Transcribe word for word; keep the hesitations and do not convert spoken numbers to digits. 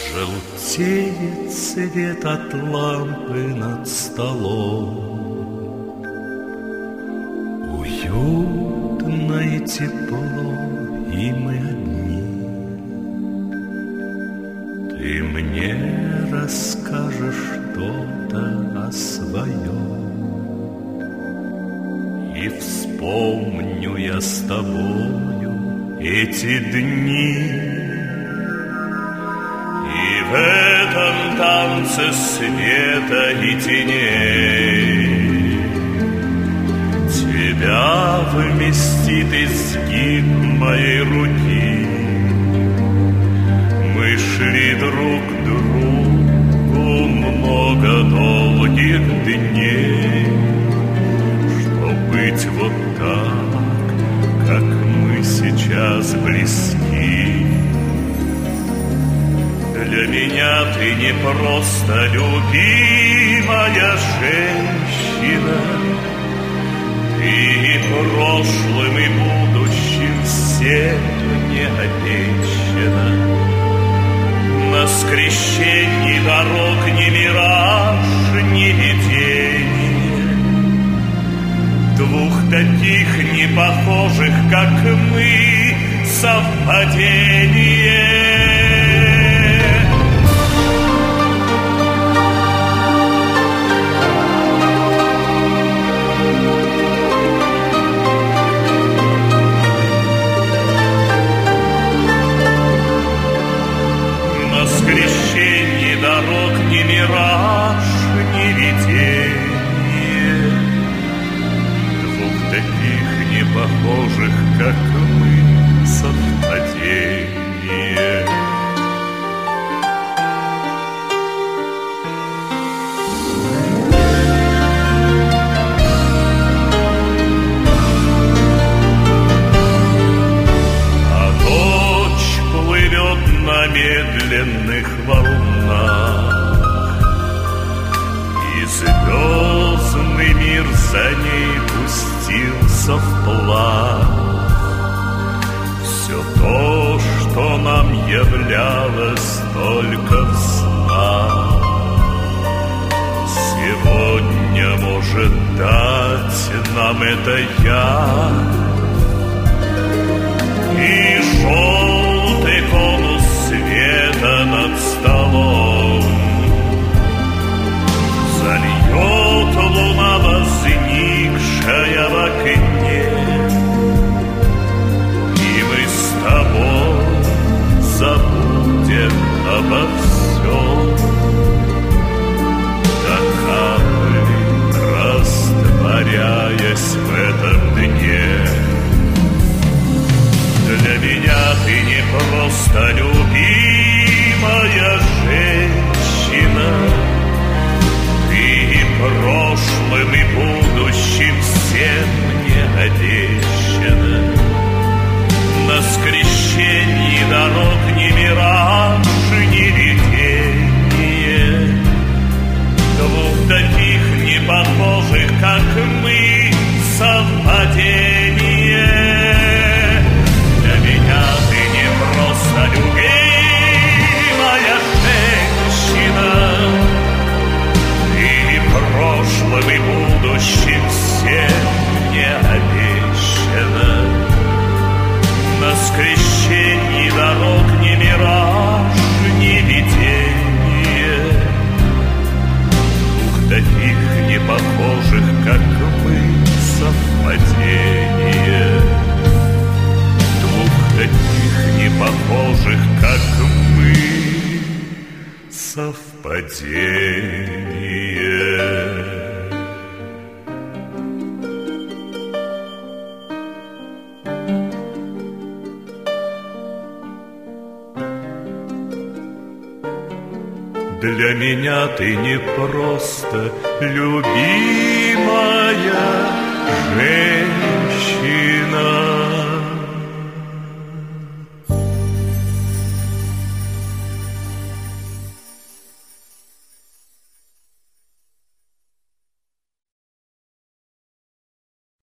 Желтеет свет от лампы над столом. Уютно и тепло, и мы одни. Ты мне расскажешь что-то о своем, и вспомню я с тобою эти дни. И в этом танце света и теней тебя вместит изгиб моей руки. Мы шли друг к другу много долгих дней, чтоб быть вот так, как мы сейчас близки. Для меня ты не просто любимая женщина, ты и прошлым, и будущим всем мне обещана. На скрещении дорог ни мираж, ни видение, двух таких непохожих, как мы, совпадение. Дорог ни мираж, ни видение, двух таких непохожих, как мы, совпадение. А ночь плывет на медленных волнах, звездный мир за ней пустился вплавь. Все то, что нам являлось только в снах, сегодня может дать нам это явь. И желтый конус света над столом зальет луна, возникшая в окне, и мы с тобой забудем обо всем, до капли растворяясь в этом дне. Для меня ты не просто любимая женщина, прошлым и будущим всем мне обещано. На скрещении дорог ни мираж, ни видение, двух таких непохожих, как мы, совпадение. Для меня ты не просто любимая женщина, прошлым и будущим всем мне обещано. На скрещении дорог ни мираж, ни видение, двух таких непохожих, как мы, совпадение. Двух таких непохожих, как мы, совпадение. Для меня ты не просто любимая